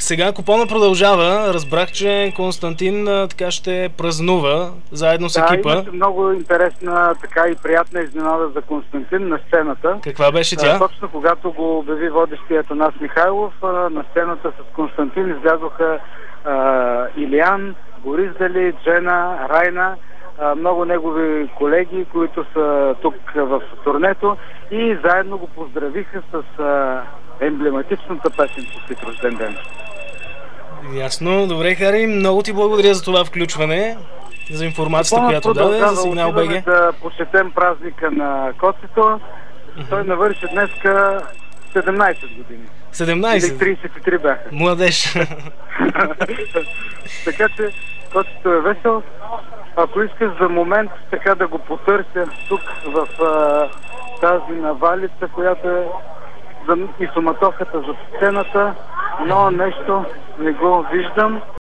Сега купона продължава. Разбрах, че Константин така ще празнува заедно с екипа. Да, имаше много интересна така и приятна изненада за Константин на сцената. Каква беше тя? Точно когато го обяви водещия Атанас Михайлов, на сцената с Константин излязоха Илиян, Борис Дали, Джена, Райна, много негови колеги, които са тук в турнето и заедно го поздравиха с емблематичната песен "Честит рожден ден". Ясно. Добре, Хари, много ти благодаря за това включване, за информацията, която даде за Сигнал БГ. Да посетем празника на Коцето. Той навърши днеска 17 години. 17? Или 33 бяха. Младеж. Така че Коцето е весел. Ако искаш за момент така да го потърся тук в тази навалица, която е и суматохата за сцената, но нещо не го виждам.